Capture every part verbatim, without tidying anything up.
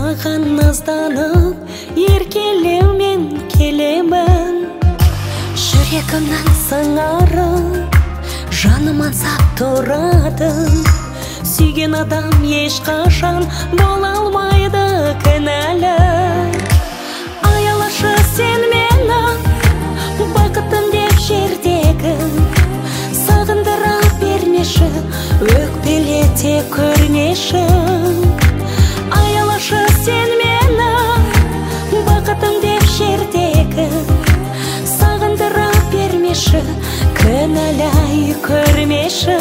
саған назданып еркелеумен келемін. Жүрегімнің сыңарып жаным аңсап тұрады. Сүйген адам ешқашан бола алмайды кінәлі. Аялашы сен мені бақытым деп жердегі, сағындыра бермеші, өкпелете көрмеші. Аялашы сен мені бақытым деп жердегі, сағындыра бермеші, кінәлай көрмеші.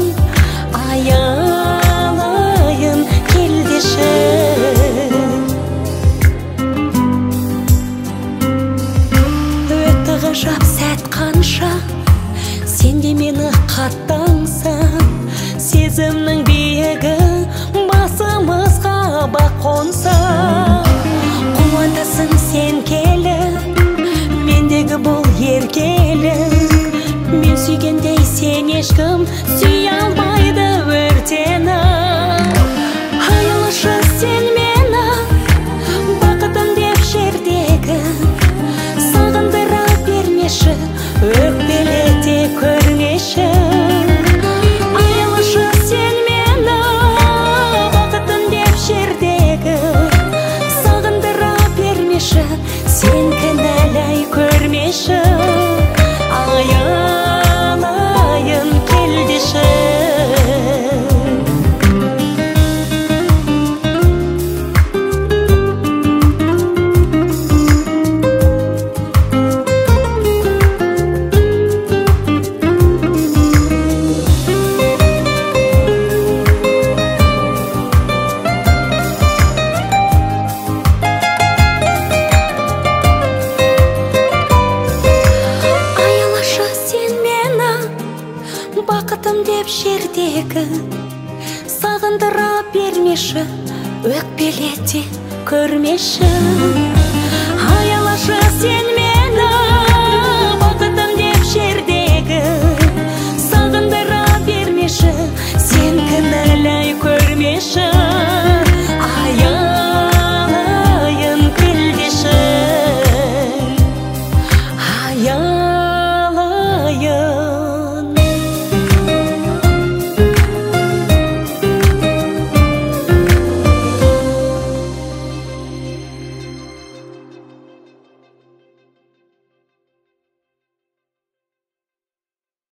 Аялайын келдеші. Өтті ғажап сәт қанша, сен де мені қатты аңсап, сезімнің биігі басымызға бақ қонса. Қуантасың сен келіп, мендегі бұл еркелік. Мен сүйгендей сен ешкім сүйе алмайды өртеніп. Аялашы сен мені бақытым деп жердегі, сағындыра бермеші, өкпелете көрмеші. Аялашы сен мені бақытым деп жердегі, сағындыра бермеші, сен кінәлай көрмеші. Аялайын келдеші. Бақытым деп жердегі, сағындыра бермеші, өкпелете көрмеші. Аялашы сен